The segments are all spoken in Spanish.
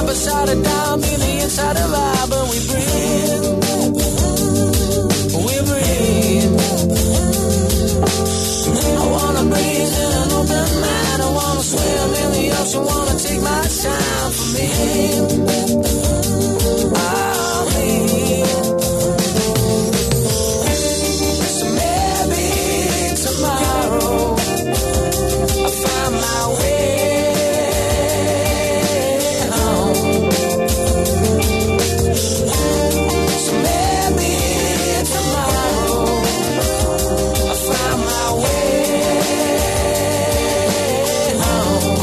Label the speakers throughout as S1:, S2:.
S1: beside it down, feel the inside of our, but we breathe. We breathe. I wanna breathe in an open mind. I wanna swim in the ocean, wanna take my time for me. I'll leave. So maybe tomorrow I'll find my way home. So maybe tomorrow I'll find my way home.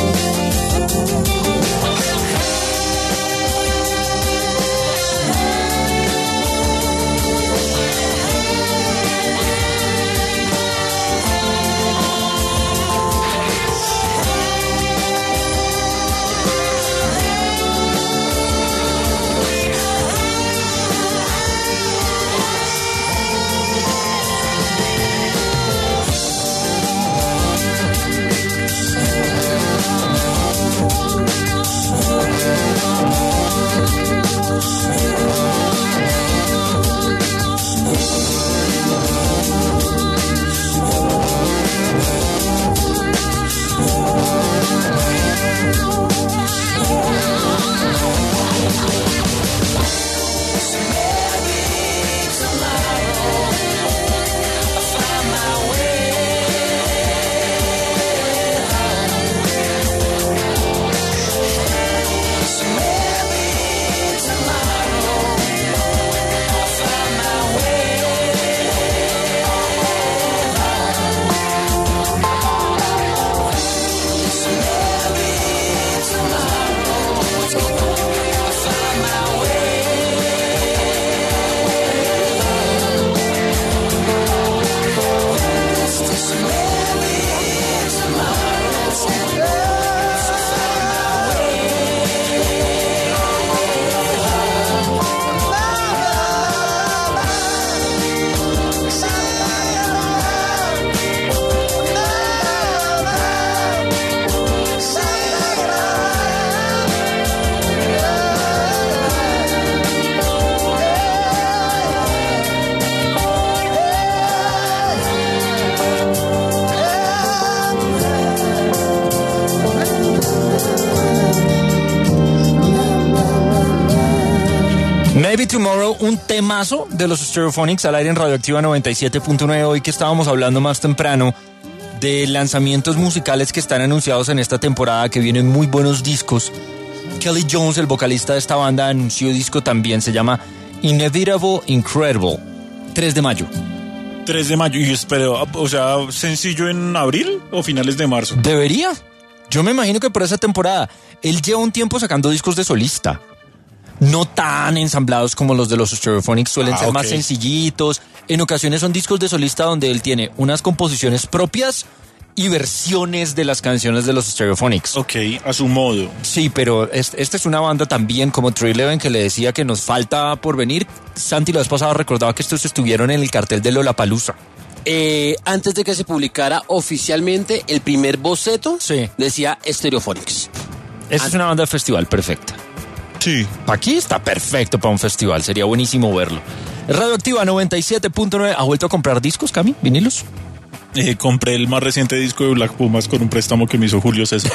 S2: Maybe Tomorrow, un temazo de los Stereophonics al aire en Radioactiva 97.9. Hoy que estábamos hablando más temprano de lanzamientos musicales que están anunciados en esta temporada, que vienen muy buenos discos. Kelly Jones, el vocalista de esta banda, anunció disco también, se llama Inevitable Incredible, 3 de mayo.
S3: 3 de mayo, y espero, o sea, ¿sencillo en abril o finales de marzo?
S2: ¿Debería? Yo me imagino que por esa temporada. Él lleva un tiempo sacando discos de solista. No tan ensamblados como los de los Stereophonics, suelen ser más sencillitos. En ocasiones son discos de solista donde él tiene unas composiciones propias y versiones de las canciones de los Stereophonics.
S3: Ok, a su modo.
S2: Sí, pero esta es una banda también como 311 que le decía que nos falta por venir. Santi la vez pasada recordaba que estos estuvieron en el cartel de Lollapalooza.
S4: Antes de que se publicara oficialmente el primer boceto,
S2: sí,
S4: decía Stereophonics.
S2: Esta es una banda de festival perfecta.
S3: Sí.
S2: Aquí está perfecto para un festival, sería buenísimo verlo. Radioactiva 97.9. ¿Ha vuelto a comprar discos, Cami? ¿Vinilos?
S3: Compré el más reciente disco de Black Pumas con un préstamo que me hizo Julio César.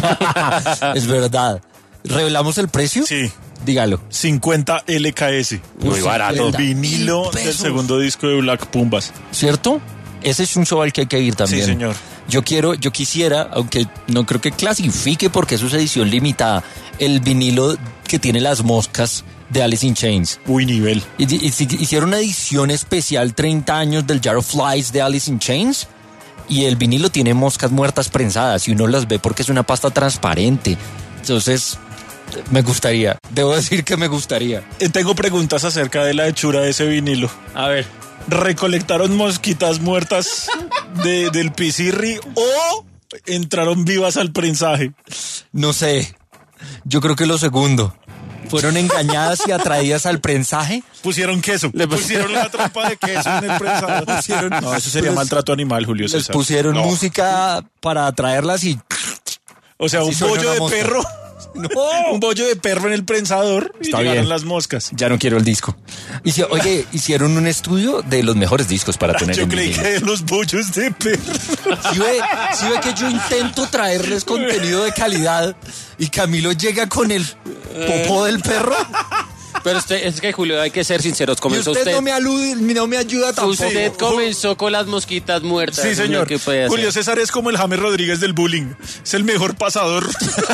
S2: Es verdad. ¿Revelamos el precio?
S3: Sí.
S2: Dígalo.
S3: 50 LKS. Muy barato. Vinilo del segundo disco de Black Pumas.
S2: ¿Cierto? Ese es un show al que hay que ir también.
S3: Sí, señor.
S2: Yo quisiera, aunque no creo que clasifique porque es su edición limitada, el vinilo que tiene las moscas de Alice in Chains.
S3: Uy, nivel.
S2: Hicieron una edición especial 30 años del Jar of Flies de Alice in Chains y el vinilo tiene moscas muertas prensadas y uno las ve porque es una pasta transparente. Entonces, me gustaría. Debo decir que me gustaría.
S3: Tengo preguntas acerca de la hechura de ese vinilo.
S2: A ver.
S3: ¿Recolectaron mosquitas muertas del pisirri o entraron vivas al prensaje?
S2: No sé. Yo creo que lo segundo. Fueron engañadas y atraídas al prensaje.
S3: Pusieron queso. Le pusieron la trampa de queso en el prensador. No, eso sería maltrato animal, Julio César.
S2: Les pusieron música para atraerlas y...
S3: O sea, un pollo de perro Un bollo de perro en el prensador y
S2: Está
S3: llegaron
S2: bien.
S3: las moscas.
S2: Ya no quiero el disco. Oye, hicieron un estudio de los mejores discos para tener
S3: Yo
S2: en
S3: creí
S2: vinilo.
S3: que de los bollos de perro.
S2: Si ve que yo intento traerles contenido de calidad y Camilo llega con el popó del perro
S4: Pero es que, Julio, hay que ser sinceros.
S2: y
S4: Comenzó
S2: usted
S4: usted.
S2: no me ayuda tampoco.
S4: Usted comenzó con las mosquitas muertas.
S3: Sí,
S4: es lo
S3: señor.
S4: que puede hacer.
S3: Julio César es como el James Rodríguez del bullying. Es el mejor pasador.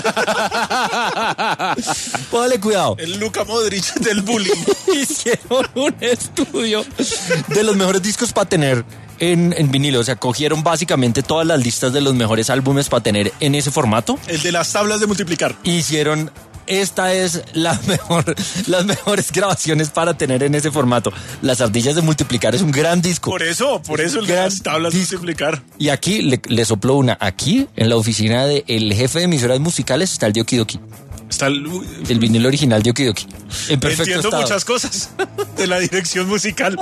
S2: Póngale cuidado.
S3: El Luka Modric del bullying.
S2: Hicieron un estudio de los mejores discos para tener en vinilo. O sea, cogieron básicamente todas las listas de los mejores álbumes para tener en ese formato.
S3: El de las tablas de multiplicar.
S2: Hicieron, esta es las mejores grabaciones para tener en ese formato. Las ardillas de multiplicar es un gran disco.
S3: Por eso el de
S2: Gran
S3: las tablas de
S2: disco.
S3: multiplicar.
S2: Y aquí le sopló una. Aquí, en la oficina del jefe de emisoras musicales, está el de Okidoki.
S3: Está
S2: El vinilo original de Okidoki. En perfecto
S3: entiendo
S2: estado.
S3: muchas cosas de la dirección musical.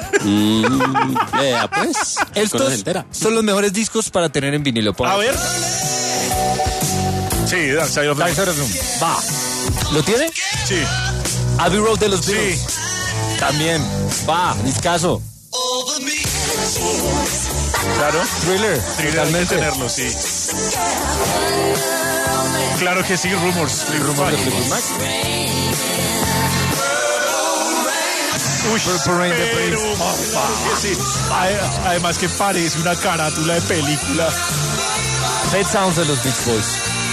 S4: Vea, pues. Uno
S2: Estos
S4: se entera.
S2: son los mejores discos para tener en vinilo.
S3: A ver. Sí, Dark Side of the Moon.
S2: Dark Side of the Moon. Va. ¿Lo tiene?
S3: Sí.
S2: Abbey Road de los
S3: Sí.
S2: Beatles. También. Va, discazo.
S3: Claro.
S2: Thriller.
S3: Tendría que
S2: Totalmente.
S3: tenerlo, sí. Claro que sí, Rumors.
S2: Rumors de Fleetwood Mac.
S3: Uy,
S2: Purple Rain de
S3: pero,
S2: Prince.
S3: claro que sí. Además que parece una carátula de película.
S2: Pet Sounds de los Beach Boys.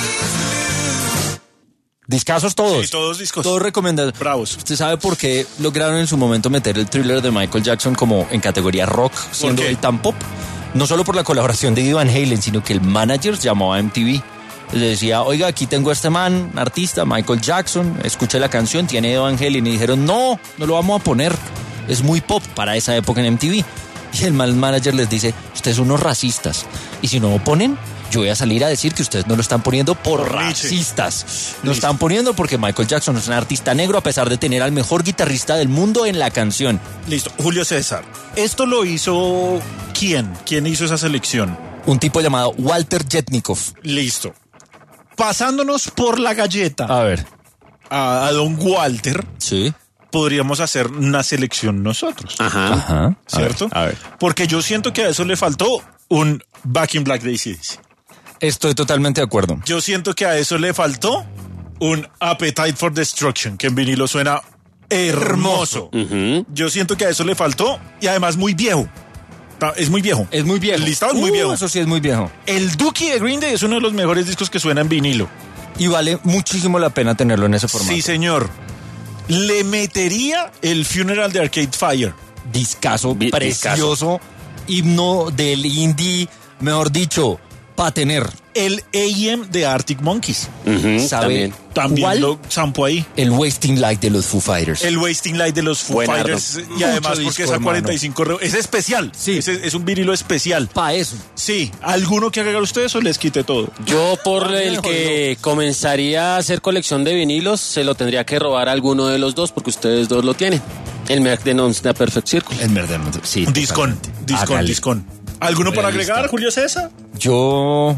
S2: Discazos todos.
S3: Sí, todos discos.
S2: Todos recomendados.
S3: Bravos.
S2: ¿Usted sabe por qué lograron en su momento meter el Thriller de Michael Jackson como en categoría rock, siendo
S3: qué?
S2: él tan pop? No solo por la colaboración de Eddie Van Halen, sino que el manager llamó a MTV. Le decía, oiga, aquí tengo a este man, artista, Michael Jackson, escuché la canción, tiene Eddie Van Halen. Y dijeron, no lo vamos a poner. Es muy pop para esa época en MTV. Y el manager les dice, ustedes son unos racistas. Y si no lo ponen, yo voy a salir a decir que ustedes no lo están poniendo por
S3: Nietzsche.
S2: racistas. Lo están poniendo porque Michael Jackson es un artista negro a pesar de tener al mejor guitarrista del mundo en la canción.
S3: Listo. Julio César. Esto lo hizo ¿quién? ¿Quién hizo esa selección?
S2: Un tipo llamado Walter Jetnikov.
S3: Listo. Pasándonos por la galleta
S2: A ver.
S3: a don Walter,
S2: Sí.
S3: podríamos hacer una selección nosotros.
S4: Ajá.
S2: Ajá.
S3: ¿Cierto?
S2: A ver.
S3: Porque yo siento que a eso le faltó un Back in Black de AC/DC.
S2: Estoy totalmente de acuerdo.
S3: Yo siento que a eso le faltó un Appetite for Destruction, que en vinilo suena hermoso. Yo siento que a eso le faltó y además muy viejo. Es muy viejo.
S2: Es muy viejo.
S3: El listado es muy viejo.
S2: Eso sí es muy viejo.
S3: El Dookie de Green Day es uno de los mejores discos que suena en vinilo.
S2: Y vale muchísimo la pena tenerlo en ese formato.
S3: Sí, señor. Le metería el Funeral de Arcade Fire.
S2: Discazo precioso. Himno del indie, mejor dicho, para tener.
S3: El AM de Arctic Monkeys.
S2: ¿Sabe
S3: También
S2: cuál?
S3: lo zampo ahí.
S2: El Wasting Light de los Foo Fighters.
S3: El Wasting Light de los Foo
S4: Buenardo.
S3: Fighters. Y además
S2: Mucho
S3: porque
S2: disco,
S3: esa 45 es especial.
S2: Sí.
S3: Es un vinilo especial.
S2: Pa' eso.
S3: Sí. ¿Alguno que agregar ustedes o les quite todo?
S4: Yo por el que comenzaría a hacer colección de vinilos, se lo tendría que robar a alguno de los dos, porque ustedes dos lo tienen. El Merc de Nons de Perfect Circle.
S2: Es verdad. Sí.
S3: Un discón.
S2: totalmente. Hágale.
S3: Discón. ¿Alguno para
S2: Realista.
S3: agregar, Julio César?
S2: Yo.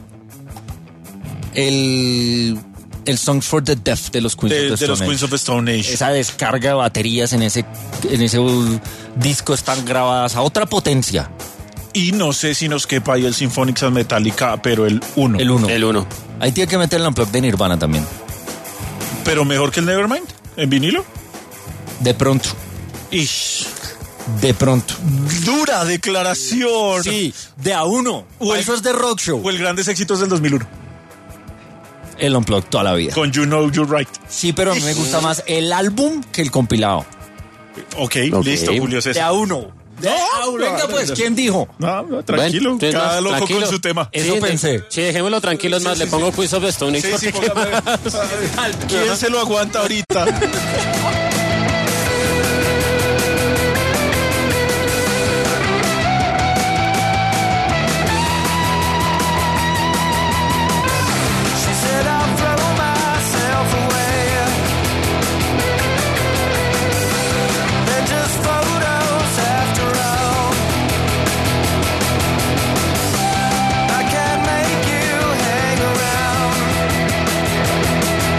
S2: El Songs for the Deaf de los Queens of the
S3: De los
S2: Stone Age.
S3: Queens of the Stone Age.
S2: Esa descarga de baterías en ese disco están grabadas a otra potencia.
S3: Y no sé si nos quepa ahí el Symphonics and Metallica, pero el 1.
S2: El 1.
S4: El 1.
S2: Ahí tiene que meter el Unplugged de Nirvana también.
S3: Pero mejor que el Nevermind, en vinilo.
S2: De pronto.
S3: Ish.
S2: De pronto.
S3: Dura declaración.
S2: Sí, de a uno.
S3: O el-
S2: Eso es de rock show.
S3: O el Grandes Éxitos del 2001.
S2: El Unplugged toda la vida.
S3: Con You Know You're Right.
S2: Sí, pero a mí me gusta más el álbum que el compilado.
S3: Ok,
S4: Ok.
S3: listo, Julio
S2: De
S3: César.
S2: a uno. De a uno. Venga, pues, ¿quién dijo?
S3: No, tranquilo.
S4: Bueno, entonces,
S3: cada
S4: no,
S3: loco
S4: tranquilo.
S3: con su tema.
S2: Eso pensé.
S4: Sí, dejémoslo tranquilos más. Le pongo Queens of the Stone Age.
S3: Sí, sí,
S4: porque-
S3: póngame. ¿Quién se lo aguanta ahorita?
S1: She said I'll throw myself away. They're just photos after all. I can't make you hang around.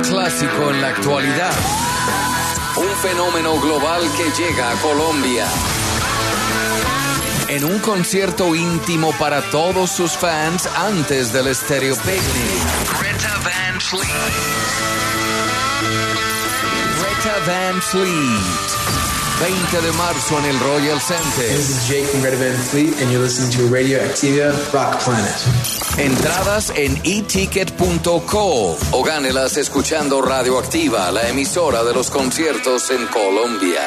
S5: clásico en la actualidad. Un fenómeno global que llega a Colombia. En un concierto íntimo para todos sus fans antes del Stereo Picnic. Greta Van Fleet. Greta Van Fleet. 20 de marzo en el Royal Center.
S6: This is Jake from Greta Van Fleet and you're listening to Radioactiva Rock Planet.
S5: Entradas en eticket.co o gánelas escuchando Radioactiva, la emisora de los conciertos en Colombia.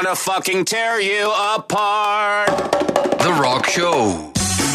S7: gonna fucking tear you apart.
S5: The Rock Show.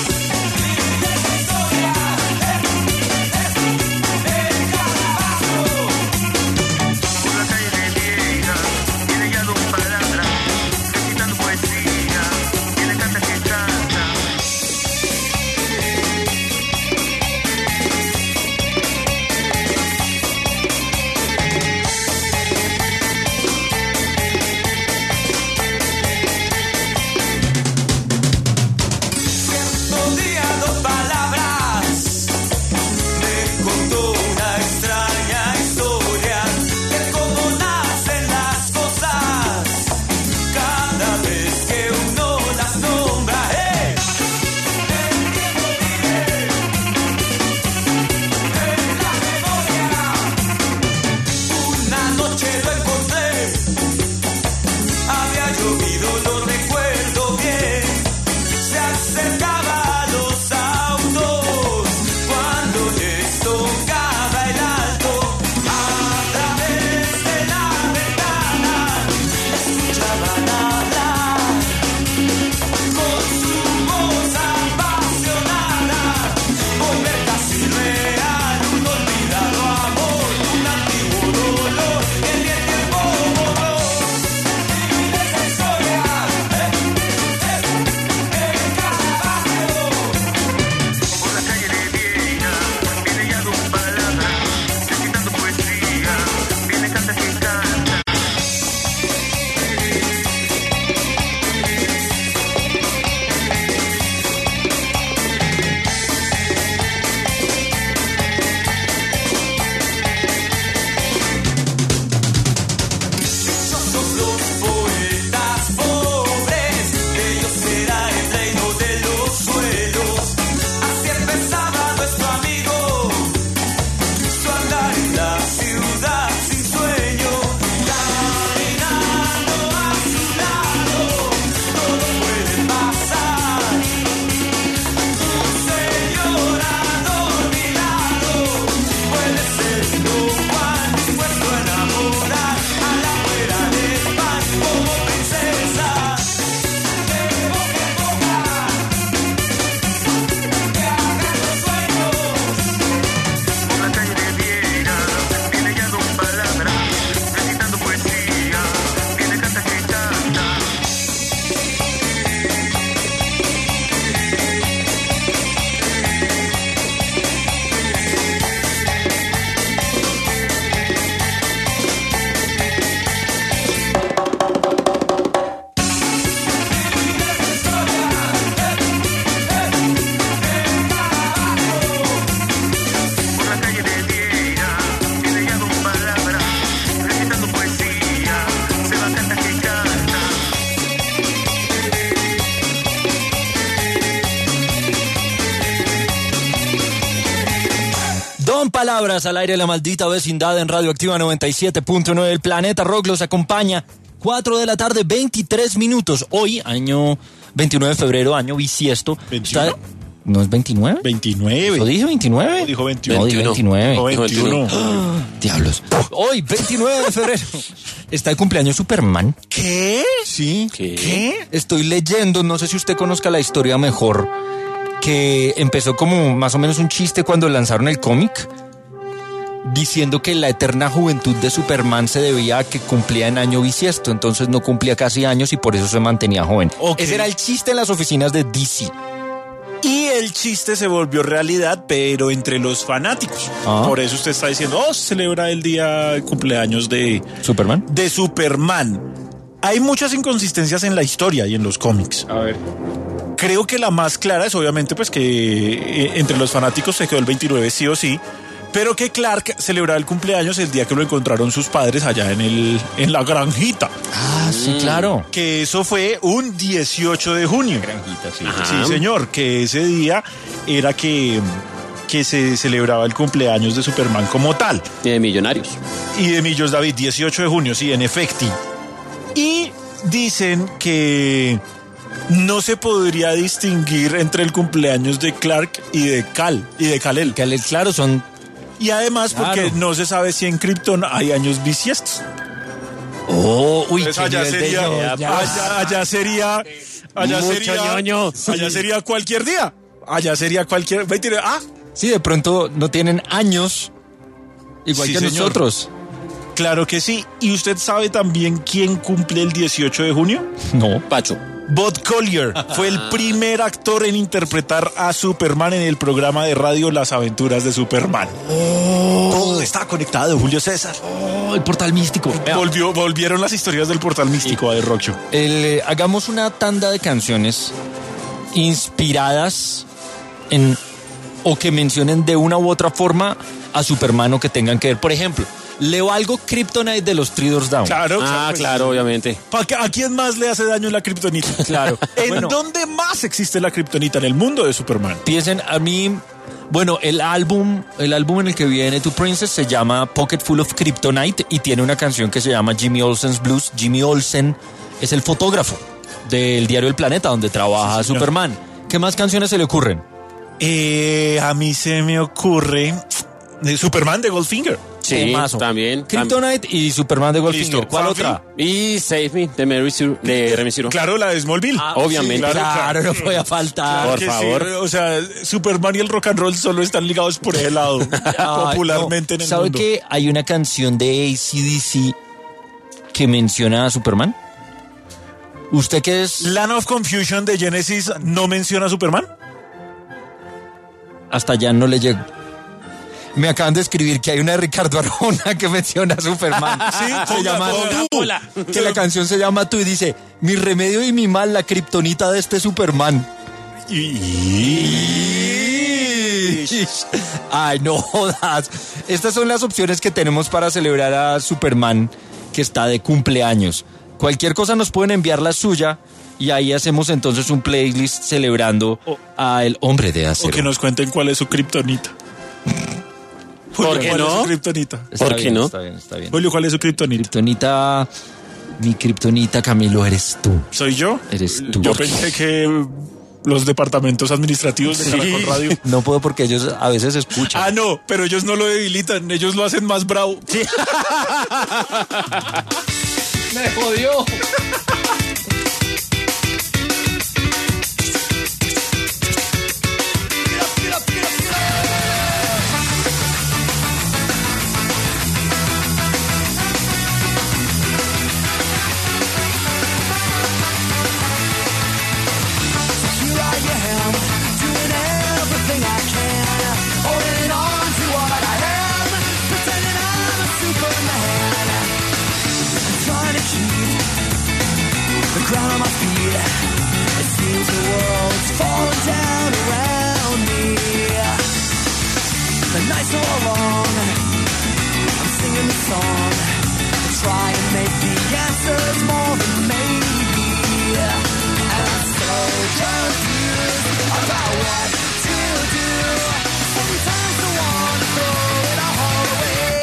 S2: Palabras al aire de la maldita vecindad en Radioactiva 97.9. El Planeta Rock los acompaña. 4 de la tarde, 23 minutos. Hoy, año 29 de febrero, año bisiesto.
S3: ¿21?
S2: ¿No es 29?
S3: 29.
S2: ¿Lo dije 29?
S3: Dijo 21.
S2: No, dije 29.
S3: Dijo 21.
S2: Diablos. Hoy, 29 de febrero, está el cumpleaños Superman.
S3: ¿Qué?
S2: Sí.
S3: ¿Qué?
S2: Estoy leyendo, no sé si usted conozca la historia mejor, que empezó como más o menos un chiste cuando lanzaron el cómic, diciendo que la eterna juventud de Superman se debía a que cumplía en año bisiesto, entonces no cumplía casi años y por eso se mantenía joven.
S3: Okay.
S2: Ese era el chiste en las oficinas de DC.
S3: Y el chiste se volvió realidad, pero entre los fanáticos. Por eso usted está diciendo, celebra el día de cumpleaños de
S2: ¿Superman?
S3: De Superman. Hay muchas inconsistencias en la historia y en los cómics.
S2: A ver.
S3: Creo que la más clara es obviamente pues que entre los fanáticos se quedó el 29 sí o sí, pero que Clark celebraba el cumpleaños el día que lo encontraron sus padres allá en la granjita.
S2: Ah, sí, claro.
S3: Que eso fue un 18 de junio.
S2: Granjita, sí.
S3: Sí, señor, que ese día era que se celebraba el cumpleaños de Superman como tal.
S4: Y de Millonarios.
S3: Y de Millos David, 18 de junio, sí, en efecto. Y dicen que no se podría distinguir entre el cumpleaños de Clark y de Kal-El.
S2: Kal-El, claro, son...
S3: Y además, porque no se sabe si en Krypton hay años bisiestos.
S2: Claro.
S3: Entonces, por eso usted está diciendo, celebraba el cumpleaños de Superman como tal. Y de Millos David, 18 de junio, sí, en efecto. Y dicen que no se podría distinguir entre el cumpleaños de Clark y de Kal-El.
S2: Oh, uy,
S3: Entonces allá sería cualquier día. Allá sería cualquier...
S2: Sí, de pronto no tienen años igual
S3: Sí,
S2: que
S3: señor.
S2: nosotros.
S3: Claro que sí. ¿Y usted sabe también quién cumple el 18 de junio?
S2: No.
S4: Pacho.
S3: Bud Collyer fue el primer actor en interpretar a Superman en el programa de radio Las Aventuras de Superman. Todo está conectado, Julio César.
S2: Oh, el portal místico.
S3: Volvieron las historias del portal místico a The Rock Show.
S2: Hagamos una tanda de canciones inspiradas en o que mencionen de una u otra forma a Superman o que tengan que ver. Por ejemplo, leo algo Kryptonite de los Three Doors Down.
S3: Claro,
S4: Claro, obviamente.
S3: ¿A quién más le hace daño la kriptonita?
S2: Claro.
S3: ¿En
S2: Bueno.
S3: dónde más existe la kriptonita? En el mundo de Superman.
S2: Piensen, a mí, bueno, el álbum en el que viene To Princess se llama Pocket Full of Kryptonite y tiene una canción que se llama Jimmy Olsen's Blues. Jimmy Olsen es el fotógrafo del diario El Planeta donde trabaja
S3: Sí, señor.
S2: Superman. ¿Qué más canciones se le ocurren?
S3: A mí se me ocurre Superman de Goldfinger.
S4: Sí,
S2: Temazo.
S4: también.
S2: Kryptonite y Superman de Goldfinger.
S3: Listo.
S2: ¿Cuál
S3: Fanfare.
S2: otra?
S4: Y Save Me de Remy Zero.
S3: Claro, la de Smallville.
S4: obviamente.
S2: Claro, no podía faltar.
S4: Por
S3: que
S4: favor.
S3: sí, o sea, Superman y el rock and roll solo están ligados por ese lado, popularmente
S2: Ay,
S3: en el
S2: ¿Sabe
S3: mundo.
S2: que hay una canción de AC/DC que menciona a Superman? ¿Usted qué es?
S3: Land of Confusion de Genesis no menciona a Superman.
S2: Hasta allá no le llego. Me acaban de escribir que hay una de Ricardo Arjona que menciona a Superman.
S3: Sí,
S2: se llama
S3: ponga.
S2: Que la canción se llama Tú y dice: mi remedio y mi mal, la kriptonita de este Superman. Ay, no jodas. Estas son las opciones que tenemos para celebrar a Superman, que está de cumpleaños. Cualquier cosa nos pueden enviar la suya y ahí hacemos entonces un playlist celebrando a el hombre de
S3: O
S2: acero.
S3: que nos cuenten cuál es su kriptonita.
S4: ¿Por qué
S3: ¿Cuál es
S4: no?
S3: su kriptonita?
S2: Está
S4: ¿Por qué
S2: bien,
S4: no?
S2: Está bien, está bien.
S3: Julio, ¿cuál es su kriptonita?
S2: Kriptonita, mi kriptonita, Camilo, eres tú.
S3: ¿Soy yo?
S2: Eres tú.
S3: Yo pensé que los departamentos administrativos de Caracol Radio...
S2: No puedo porque ellos a veces escuchan.
S3: Ah, no, pero ellos no lo debilitan, ellos lo hacen más bravo.
S2: ¡Me jodió!
S1: Here I am, doing everything I can, holding on to what I am, pretending I'm a Superman. I'm trying to keep the ground on my feet. It seems the world's falling down around me. The nights are long, I'm singing the song, try and make the answers more than maybe. And I'm so confused about what to do. Sometimes I want to throw it all away.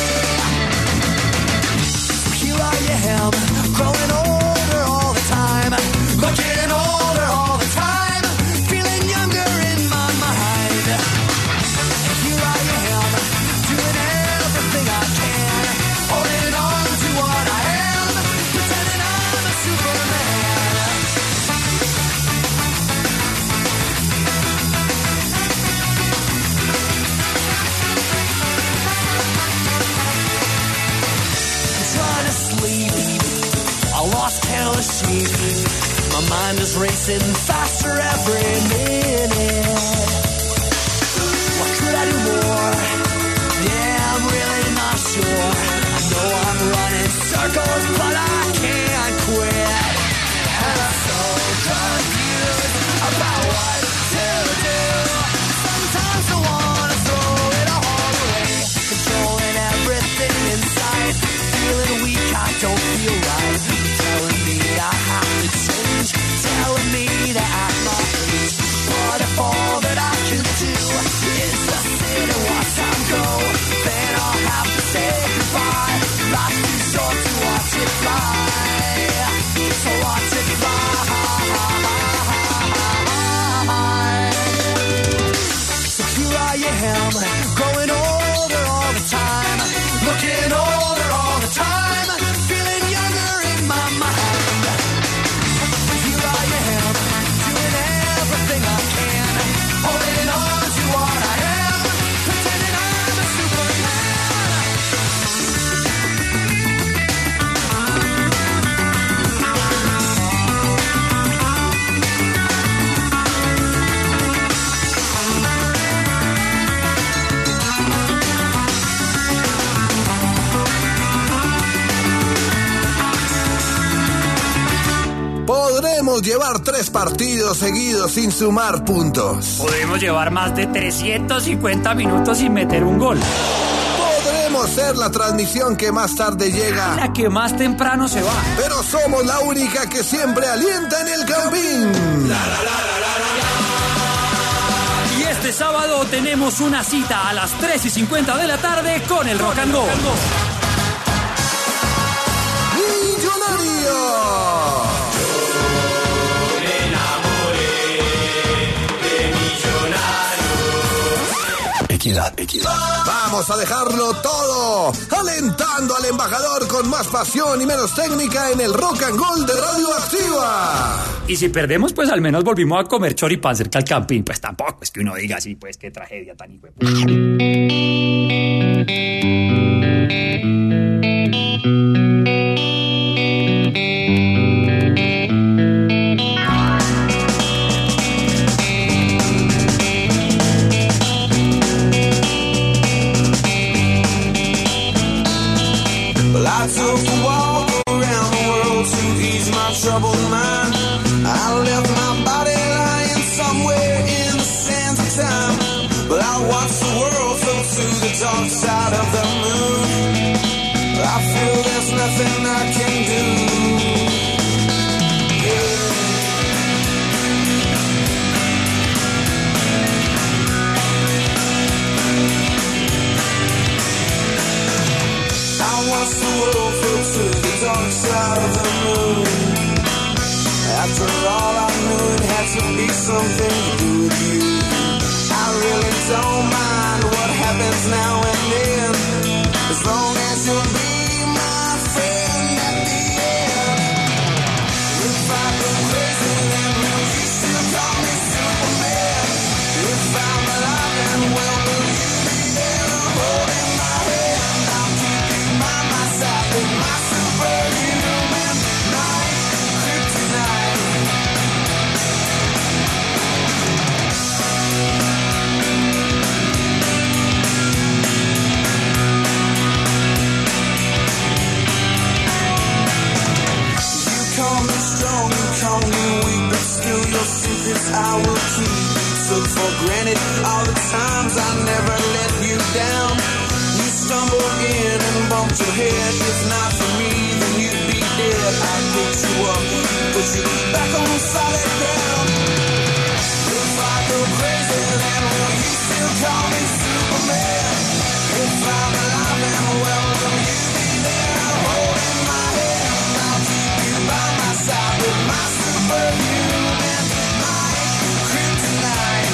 S1: So here I am, growing older all the time, looking older all the time, feeling younger in my mind. And here I am, doing everything I can, holding on to what I am, pretending I'm a Superman. I'm trying to sleep, I lost count of sheep. My mind is racing faster every minute. What could I do more? Yeah, I'm really not sure. I know I'm running circles, but I can't quit. And I'm so confused about what to do. Sometimes I wanna throw it all away, controlling everything in sight. Feeling weak, I don't feel right. Telling me I have to change, telling me to act my age. But if all that I can do is to sit and watch time go, then I'll have to say goodbye. Life's too short to watch it fly, so watch it fly. So here I am, growing older all the time, looking older all the time, feeling
S8: podemos llevar 3 partidos seguidos sin sumar puntos.
S9: Podemos llevar más de 350 minutos sin meter un gol.
S8: Podremos ser la transmisión que más tarde llega,
S9: la que más temprano se va.
S8: Pero somos la única que siempre alienta en el campín.
S9: Y este sábado tenemos una cita a las 3:50 de la tarde con el Rock and Go.
S8: Equidad. Vamos a dejarlo todo, alentando al embajador con más pasión y menos técnica en el Rock and Roll de Radioactiva.
S9: Y si perdemos, pues al menos volvimos a comer choripán cerca al camping. Pues tampoco es que uno diga así, pues qué tragedia tan hijo.
S1: I took a walk around the world to ease my troubled mind. I left my body lying somewhere in the sands of time. But I watched the world float to the dark side of the moon. I feel there's nothing I can do. Watch the world float to the dark side of the moon. After all, I knew it had to be something to do with you. I really don't mind what happens now and then, as long as you'll be my friend at the end. If I go crazy, then will you still call me Superman? If I'm alive and well, will you be there holding my hand? I'll keep you by my side with my superhuman mind, kryptonite. You call me strong, you call me weak, but still your secrets I will keep. Took for granted all the times I never let you down. You stumbled in and bumped your head. If not for me, then you'd be dead. I picked you up, put you back on solid ground. If I go crazy, then will you still call me Superman? If I'm alive and well, will you be there holding my hand? I'll keep you by my side with my superhuman mind, kryptonite.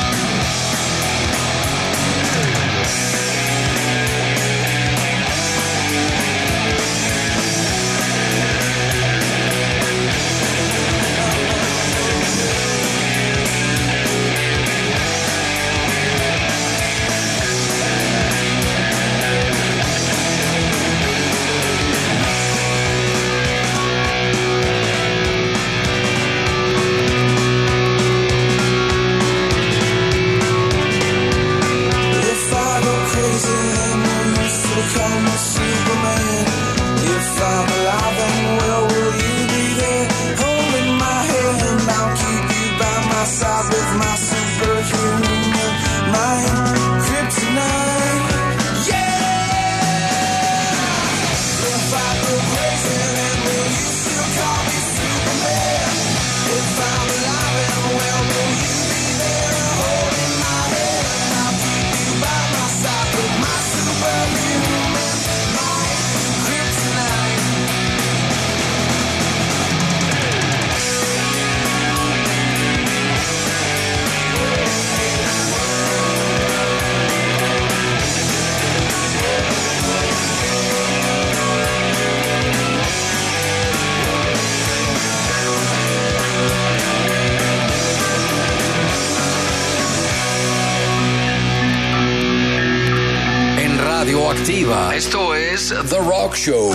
S5: Radioactiva. Esto es The Rock Show.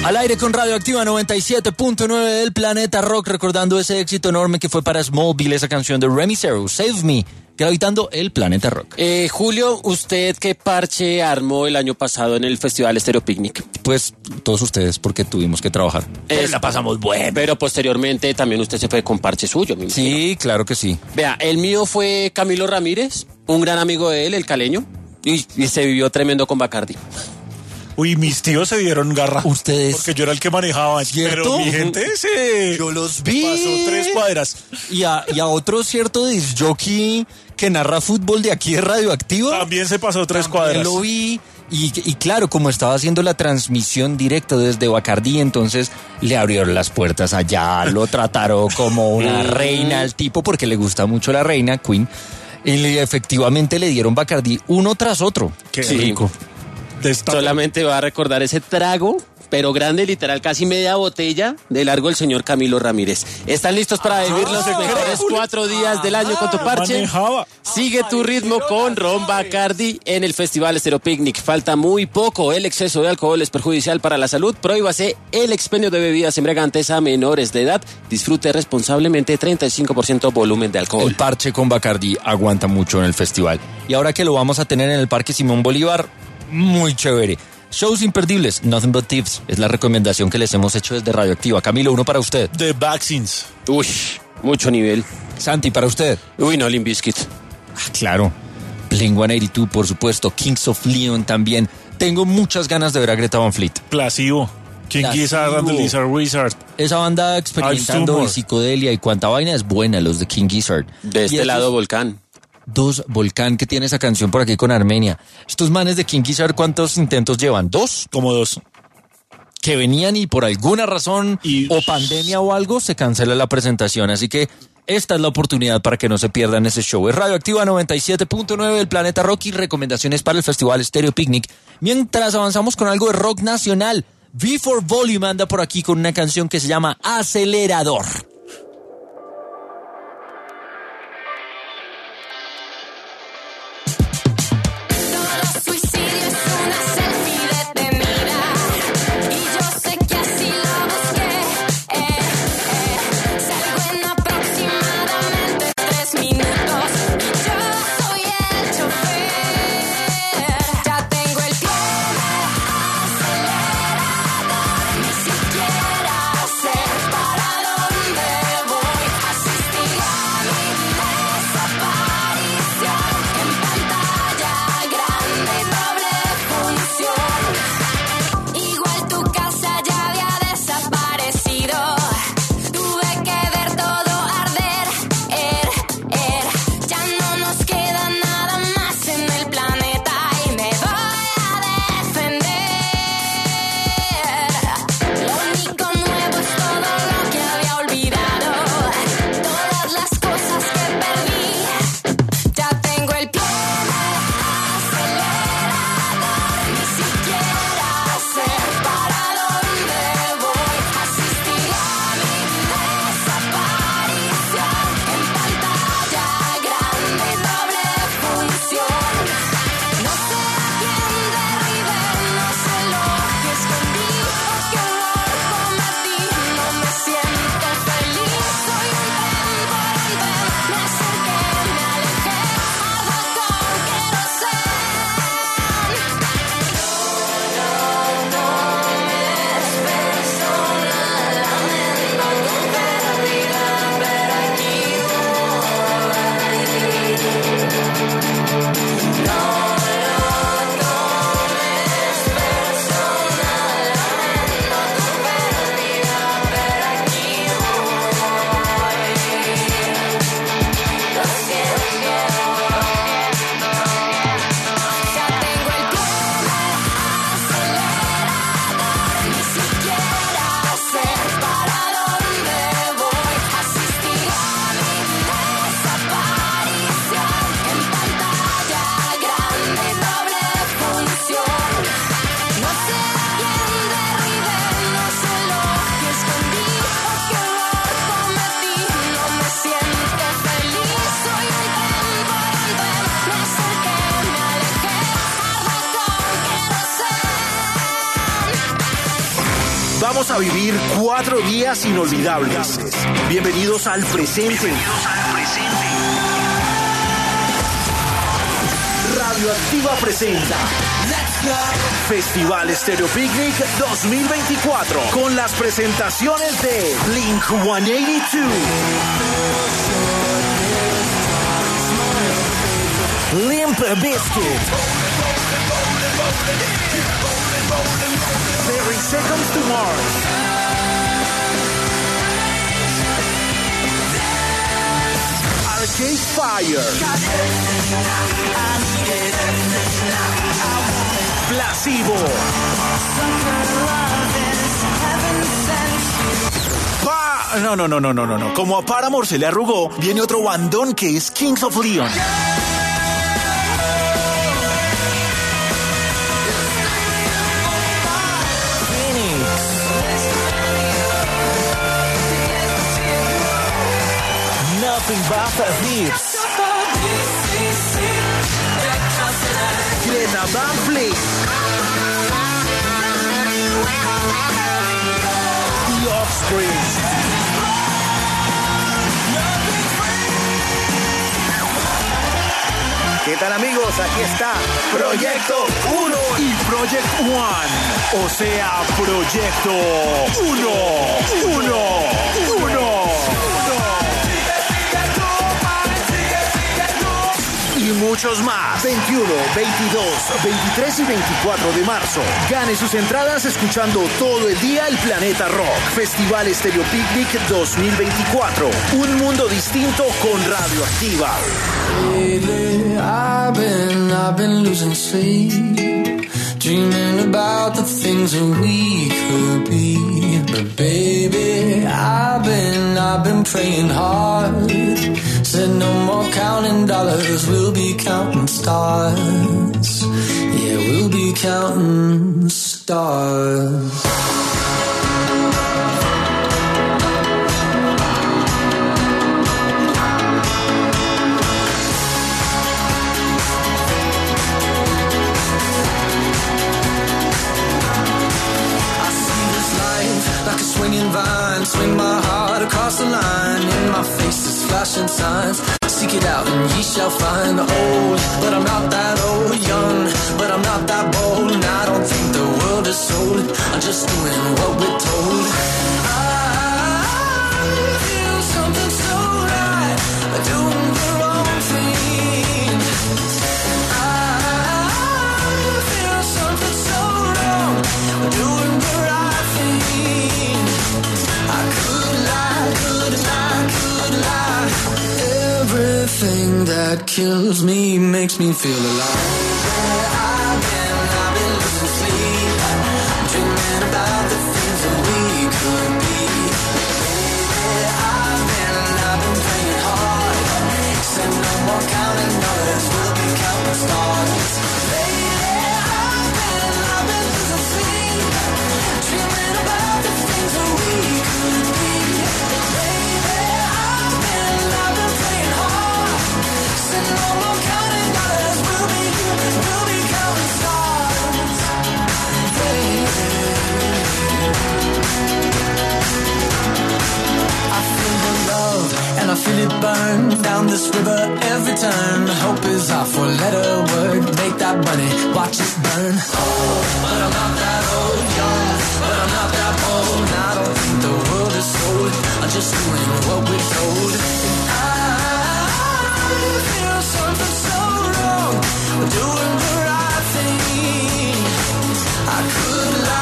S2: Al aire con Radioactiva 97.9 del Planeta Rock, recordando ese éxito enorme que fue para Smallville, esa canción de Remy Zero, Save Me, gravitando el Planeta Rock.
S4: Julio, ¿usted qué parche armó el año pasado en el Festival Stereo Picnic?
S2: Pues todos ustedes, porque tuvimos que trabajar.
S4: La pasamos bueno. Pero posteriormente también usted se fue con parche suyo, me imagino.
S2: Sí, claro que sí.
S4: Vea, el mío fue Camilo Ramírez, un gran amigo de él, el caleño, y se vivió tremendo con Bacardi.
S3: Uy, mis tíos se dieron garra.
S2: Ustedes.
S3: Porque yo era el que manejaba.
S2: ¿Cierto?
S3: Pero mi gente se...
S2: Yo los vi.
S3: Pasó 3 cuadras.
S2: Y a otro cierto disjockey que narra fútbol de aquí de Radioactiva.
S3: También se pasó 3 cuadras.
S2: Lo vi. Y claro, como estaba haciendo la transmisión directa desde Bacardí, entonces le abrieron las puertas allá, lo trataron como una reina al tipo, porque le gusta mucho la reina, Queen, y efectivamente le dieron Bacardí uno tras otro.
S3: Qué
S2: rico.
S4: Solamente va a recordar ese trago, pero grande, literal, casi media botella de largo el señor Camilo Ramírez. ¿Están listos para vivir los mejores 4 días del año con tu parche?
S3: Manejaba.
S4: Sigue tu ritmo con Ron Bacardi en el Festival Stereo Picnic. Falta muy poco. El exceso de alcohol es perjudicial para la salud. Prohíbase el expendio de bebidas embriagantes a menores de edad. Disfrute responsablemente. 35% volumen de alcohol.
S2: El parche con Bacardí aguanta mucho en el festival. Y ahora que lo vamos a tener en el Parque Simón Bolívar, muy chévere. Shows imperdibles, Nothing But Tips, es la recomendación que les hemos hecho desde Radioactiva. Camilo, uno para usted.
S3: The Vaccines.
S4: Uy, mucho nivel.
S2: Santi, para usted.
S4: Uy, no, Limp Bizkit.
S2: Claro. Blink-182, por supuesto. Kings of Leon también. Tengo muchas ganas de ver a Greta Van Fleet.
S3: Placebo. King Gizzard and the Lizard Wizard.
S2: Esa banda experimentando en psicodelia y cuánta vaina es buena, los de King Gizzard.
S4: De este lado, Volcán.
S2: 2, Volcán, que tiene esa canción por aquí con Armenia. Estos manes de King Gizzard, ¿cuántos intentos llevan? ¿2?
S3: Como 2.
S2: Que venían y por alguna razón o pandemia o algo se cancela la presentación. Así que esta es la oportunidad para que no se pierdan ese show. Es Radioactiva 97.9 del Planeta Rock y recomendaciones para el Festival Stereo Picnic. Mientras avanzamos con algo de rock nacional, V4 Volume anda por aquí con una canción que se llama Acelerador.
S10: Ni siquiera sé para dónde Vamos a vivir 4 días inolvidables. Bienvenidos al presente. Radioactiva presenta Festival Stereo Picnic 2024 con las presentaciones de Blink-182, Limp Bizkit, 30 Seconds to Mars, Arcade Fire, Placebo, No. Como a Paramore se le arrugó, viene otro bandón que es Kings of Leon. Nothing but hips. Greta Van Fleet. The Offspring. ¿Qué tal, amigos? Aquí está Proyecto 1 y Project One. O sea, Proyecto 1. Y muchos más. 21, 22, 23 y 24 de marzo. Gane sus entradas escuchando todo el día el Planeta Rock. Festival Stereo Picnic 2024. Un mundo distinto con Radioactiva.
S1: Lately, I've been losing sleep, dreaming about the things that we could be. But baby, I've been praying hard. Said no more counting dollars, we'll be counting stars. Yeah, we'll be counting stars. Like a swinging vine, swing my heart across the line. In my face is flashing signs. Seek it out and ye shall find. Old, but I'm not that old. Young, but I'm not that bold. And I don't think the world is sold. I'm just doing what we're told. I feel something so right, doing the wrong thing. I feel something so wrong, doing the right thing. I could lie. Everything that kills me makes me feel alive. I've been losing sleep, dreaming about the things that we could be. I've been praying hard. Said no more counting dollars, we'll be counting stars. I've been losing sleep, dreaming about the things that we could be. I've been praying hard. Said no more counting dollars, we'll be counting stars. I feel the love and I feel it burn down this river every turn. Hope is our four-letter word. Make that money, watch it burn. Oh, but I'm not that old. Young, but I'm not that bold. And I don't think the world is sold. I'm just doing what we're told. And I feel something so wrong, doing the right thing. I could lie.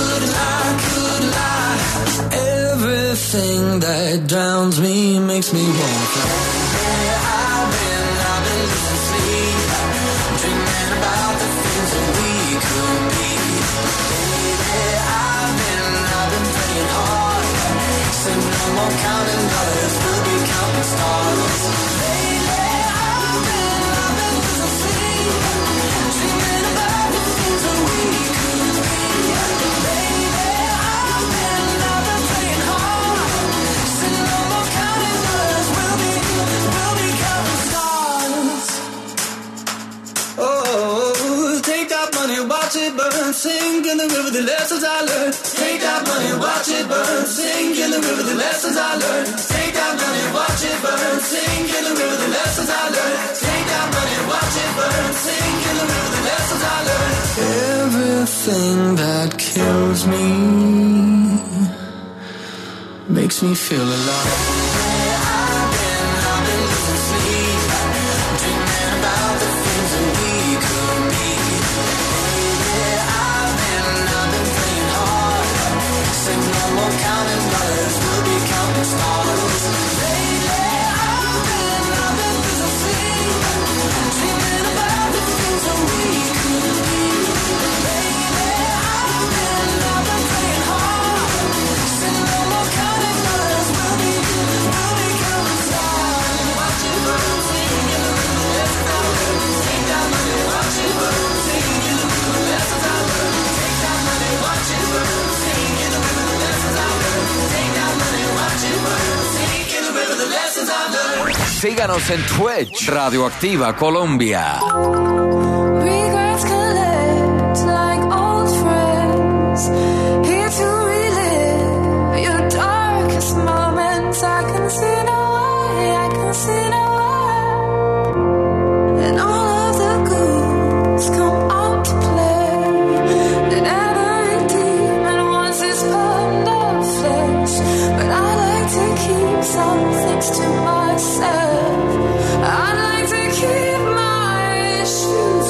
S1: Everything that drowns me makes me wanna fly. I've been losing sleep, dreaming about the things that we could be. Baby, I've been praying hard. Said no more counting dollars, we'll be counting stars. Lately, I've been losing sleep, dreaming about the things that we could be. Baby, I've been praying hard. Said no more counting dollars, we'll be in the river the lessons I learned. Take that money, watch it burn. Sing in the river the lessons I learned. Take that money, watch it burn. Sing in the river the lessons I learned. Take that money, watch it burn. Sing in the river the lessons I learned. Everything that kills me makes me feel alive. I've been losing sleep, dreaming about the things that we could be. I've been playing hard, saying no more counting dollars, we'll be counting stars. Lately, I've been losing sleep, dreaming about the things that we could be. Lately, I've been playing hard, saying no more counting dollars, we'll be counting stars. Watch it burn, sing in the river, lessons I learned. Take that money, watch it burn, sing in the river, lessons I learned. Take that money, watch it burn, sing in the river, lessons I learned. Take that money, watch it burn, sing in the river, the lessons I learned.
S5: Síganos en Twitch, Radioactiva Colombia.
S1: Regrets collect like old friends. Here to relive your darkest moments. I can see no way, I can see no way. And all of the ghouls come out to play. And every demon wants his pound of flesh. But I like to keep some things to myself. I like to keep my issues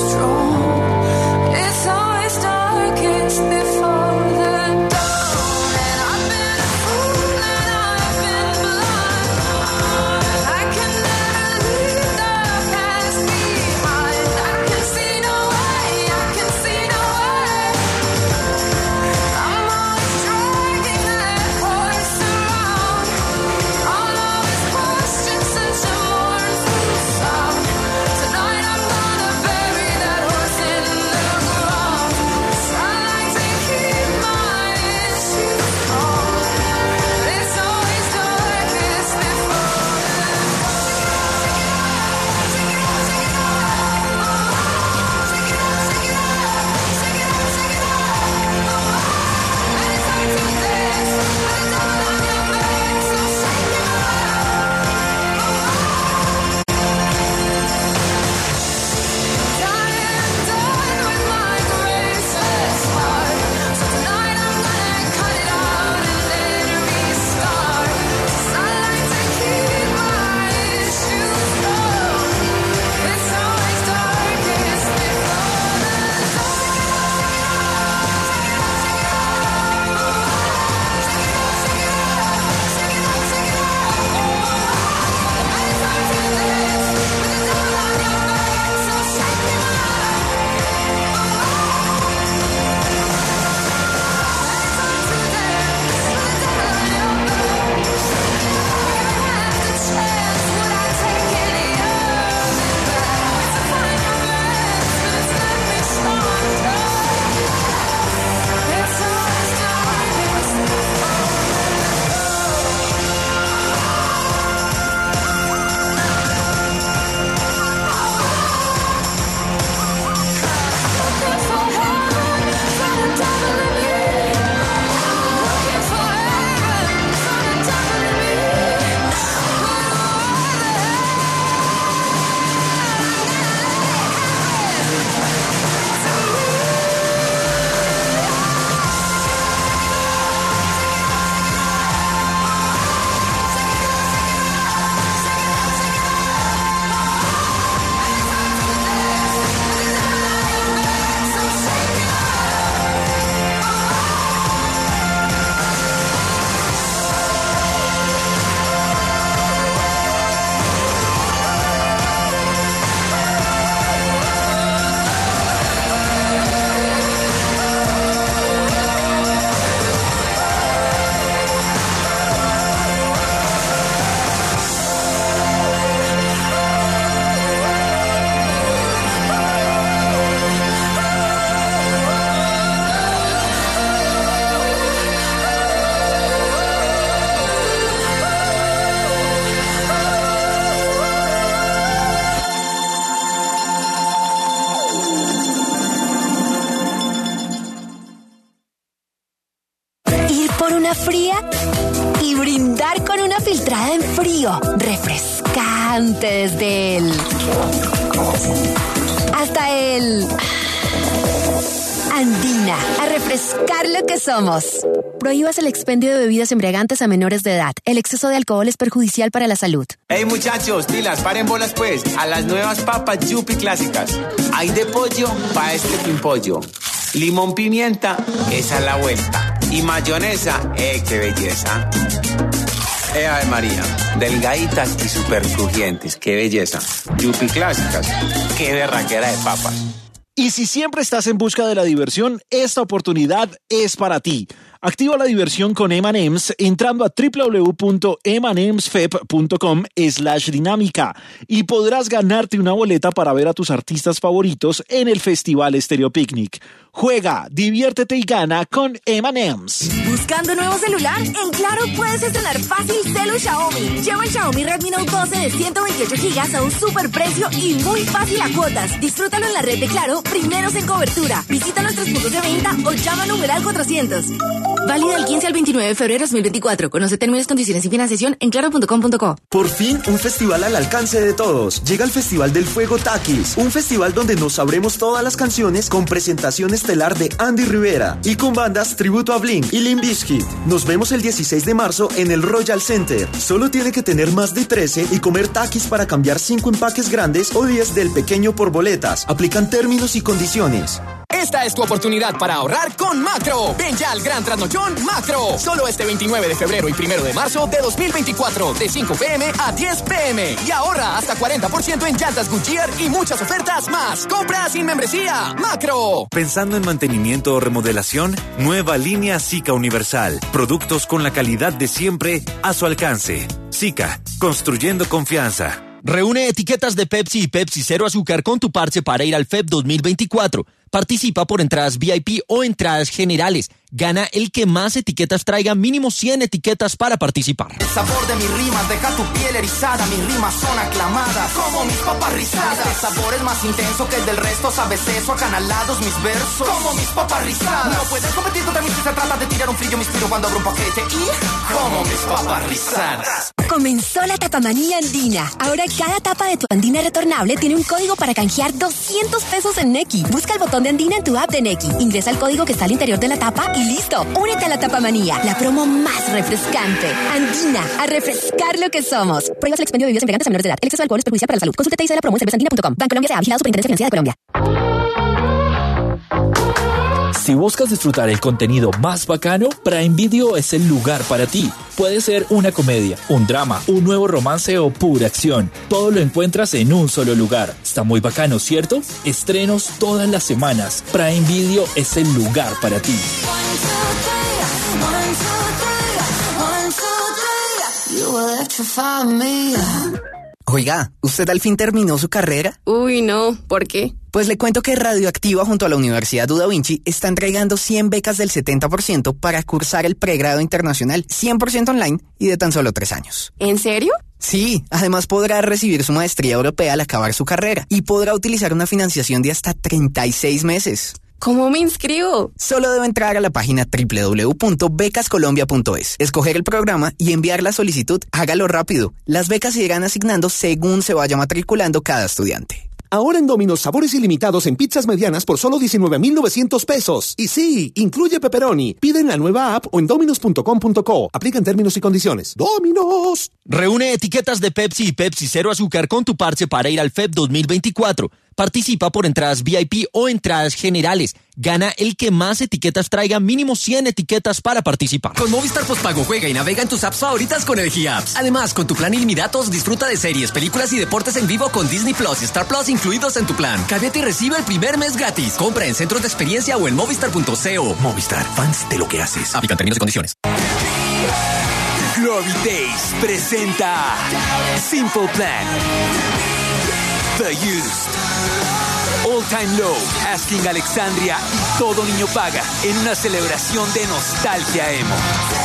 S11: filtrada en frío, refrescante desde el... hasta el... Andina, a refrescar lo que somos. Prohíbas el expendio de bebidas embriagantes a menores de edad. El exceso de alcohol es perjudicial para la salud.
S12: Hey muchachos, pilas, paren bolas pues. A las nuevas papas Yupi clásicas. Hay de pollo pa' este pimpollo. Limón pimienta, esa es la vuelta. Y mayonesa, qué belleza. Ave María, delgaditas y super crujientes, qué belleza. Yupi clásicas, qué berraquera de papas.
S13: Y si siempre estás en busca de la diversión, esta oportunidad es para ti. Activa la diversión con M&M's entrando a www.mnmsfep.com/dinámica y podrás ganarte una boleta para ver a tus artistas favoritos en el Festival Estéreo Picnic. Juega, diviértete y gana con M&M's.
S14: ¿Buscando nuevo celular? En Claro puedes estrenar fácil celu Xiaomi. Lleva el Xiaomi Redmi Note 12 de 128 GB a un super precio y muy fácil a cuotas. Disfrútalo en la red de Claro, primeros en cobertura. Visita nuestros puntos de venta o llama al numeral 400. Válida del 15 al 29 de febrero de 2024. Conoce términos, condiciones y financiación en claro.com.co.
S15: Por fin, un festival al alcance de todos. Llega el Festival del Fuego Takis, un festival donde nos sabremos todas las canciones con presentación estelar de Andy Rivera y con bandas tributo a Blink y Limp Bizkit. Nos vemos el 16 de marzo en el Royal Center. Solo tiene que tener más de 13 y comer Takis para cambiar 5 empaques grandes o 10 del pequeño por boletas. Aplican términos y condiciones.
S16: Esta es tu oportunidad para ahorrar con Macro. Ven ya al Gran Trasnochón Macro. Solo este 29 de febrero y 1 de marzo de 2024, de 5 p.m. a 10 p.m. Y ahorra hasta 40% en llantas Goodyear y muchas ofertas más. Compra sin membresía. Macro.
S17: ¿Pensando en mantenimiento o remodelación? Nueva línea Sika Universal. Productos con la calidad de siempre a su alcance. Sika, construyendo confianza.
S2: Reúne etiquetas de Pepsi y Pepsi Cero Azúcar con tu parche para ir al FEP 2024. Participa por entradas VIP o entradas generales. Gana el que más etiquetas traiga, mínimo 100 etiquetas para participar.
S18: El sabor de mis rimas deja tu piel erizada. Mis rimas son aclamadas como mis papas rizadas. Este sabor es más intenso que el del resto. Sabes eso, acanalados mis versos como mis papas rizadas. No puedes competir contra mí si se trata de tirar un frío. Me inspiro cuando abro un paquete y como mis papas rizadas.
S11: Comenzó la tapamanía andina. Ahora cada tapa de tu andina retornable tiene un código para canjear 200 pesos en Nequi. Busca el botón de andina en tu app de Nequi. Ingresa el código que está al interior de la tapa y listo. Únete a la tapamanía, la promo más refrescante. Andina, a refrescar lo que somos. Prohíbas el expendio de bebidas embriagantes a menores de edad. El exceso de alcohol es perjudicial para la salud. Consulta y de la promo en cervezaandina.com. Bancolombia S.A. Vigilado Superintendencia Financiera de Colombia.
S19: Si buscas disfrutar el contenido más bacano, Prime Video es el lugar para ti. Puede ser una comedia, un drama, un nuevo romance o pura acción. Todo lo encuentras en un solo lugar. Está muy bacano, ¿cierto? Estrenos todas las semanas. Prime Video es el lugar para ti.
S20: Oiga, ¿usted al fin terminó su carrera?
S21: Uy, no, ¿por qué?
S20: Pues le cuento que Radioactiva junto a la Universidad Da Vinci está entregando 100 becas del 70% para cursar el pregrado internacional 100% online y de tan solo 3 años.
S21: ¿En serio?
S20: Sí, además podrá recibir su maestría europea al acabar su carrera y podrá utilizar una financiación de hasta 36 meses.
S21: ¿Cómo me inscribo?
S20: Solo debe entrar a la página www.becascolombia.es, escoger el programa y enviar la solicitud. Hágalo rápido. Las becas se irán asignando según se vaya matriculando cada estudiante.
S22: Ahora en Domino's, sabores ilimitados en pizzas medianas por solo 19,900 pesos. Y sí, incluye pepperoni. Pide en la nueva app o en dominos.com.co. Aplican términos y condiciones. ¡Dominos!
S2: Reúne etiquetas de Pepsi y Pepsi Cero Azúcar con tu parche para ir al FEP 2024. Participa por entradas VIP o entradas generales. Gana el que más etiquetas traiga, mínimo 100 etiquetas para participar.
S23: Con Movistar Postpago juega y navega en tus apps favoritas con el G-Apps. Además, con tu plan ilimitados disfruta de series, películas y deportes en vivo con Disney Plus y Star Plus incluidos en tu plan. Cámbiate y recibe el primer mes gratis. Compra en centros de experiencia o en movistar.co. Movistar, fans de lo que haces. Aplican términos y condiciones.
S24: Glory Days presenta Simple Plan, The Used, All Time Low, Asking Alexandria y Todo Niño Paga en una celebración de nostalgia emo.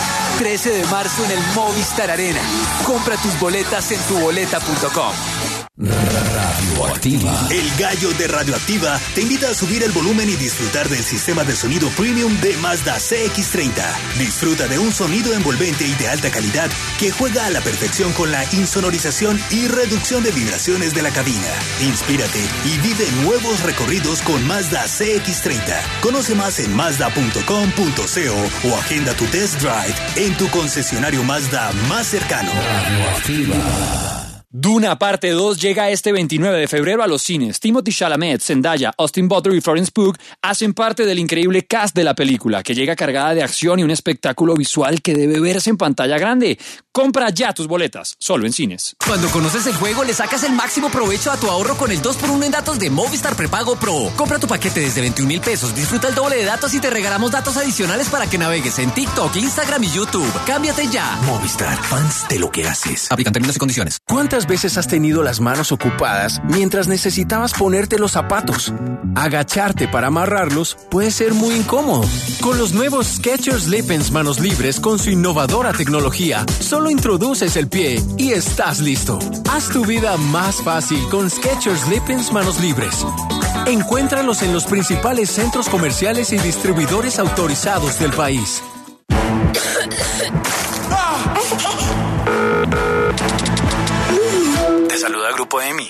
S24: 13 de marzo en el Movistar Arena. Compra tus boletas en tuboleta.com.
S6: Radioactiva. El gallo de Radioactiva te invita a subir el volumen y disfrutar del sistema de sonido premium de Mazda CX-30. Disfruta de un sonido envolvente y de alta calidad que juega a la perfección con la insonorización y reducción de vibraciones de la cabina. Inspírate y vive nuevos recorridos con Mazda CX-30. Conoce más en mazda.com.co o agenda tu test drive en tu concesionario Mazda más cercano. Radioactiva.
S7: Duna Parte 2 llega este 29 de febrero a los cines. Timothée Chalamet, Zendaya, Austin Butler y Florence Pugh hacen parte del increíble cast de la película, que llega cargada de acción y un espectáculo visual que debe verse en pantalla grande. Compra ya tus boletas, solo en cines.
S23: Cuando conoces el juego, le sacas el máximo provecho a tu ahorro con el 2x1 en datos de Movistar Prepago Pro. Compra tu paquete desde 21,000 pesos, disfruta el doble de datos y te regalamos datos adicionales para que navegues en TikTok, Instagram y YouTube. Cámbiate ya.
S8: Movistar, fans de lo que haces.
S23: Aplican términos y condiciones.
S8: ¿Cuántas veces has tenido las manos ocupadas mientras necesitabas ponerte los zapatos? Agacharte para amarrarlos puede ser muy incómodo. Con los nuevos Skechers Slip-ins manos libres con su innovadora tecnología, solo introduces el pie y estás listo. Haz tu vida más fácil con Skechers Slip-ins manos libres. Encuéntralos en los principales centros comerciales y distribuidores autorizados del país.
S9: Te saluda Grupo EMI.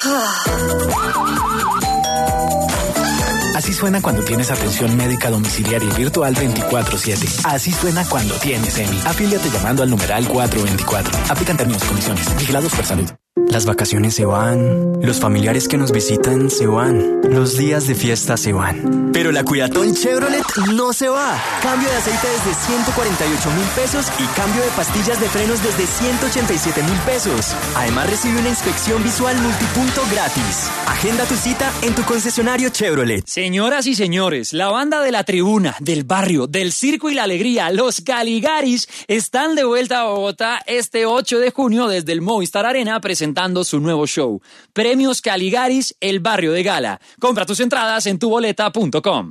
S9: Así suena cuando tienes atención médica domiciliaria y virtual 24/7. Así suena cuando tienes EMI. Afíliate llamando al numeral 424. Aplican términos y condiciones. Vigilados por salud.
S25: Las vacaciones se van, los familiares que nos visitan se van, los días de fiesta se van. Pero la Cuidatón Chevrolet no se va. Cambio de aceite desde 148,000 pesos y cambio de pastillas de frenos desde 187,000 pesos. Además recibe una inspección visual multipunto gratis. Agenda tu cita en tu concesionario Chevrolet.
S7: Señoras y señores, la banda de la tribuna, del barrio, del circo y la alegría, los Caligaris, están de vuelta a Bogotá este 8 de junio desde el Movistar Arena presentando su nuevo show. Premios Caligaris, el barrio de gala. Compra tus entradas en tuboleta.com.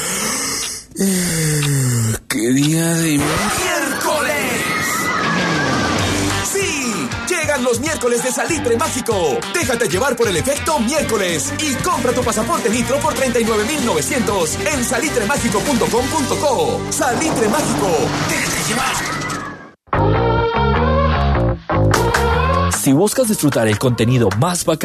S8: ¡Qué día de
S16: ¡Miércoles! ¡Sí! Llegan los miércoles de Salitre Mágico. Déjate llevar por el efecto miércoles y compra tu pasaporte Nitro por 39,900 en salitremágico.com.co. Salitre Mágico. Déjate llevar.
S19: Si buscas disfrutar el contenido más bacán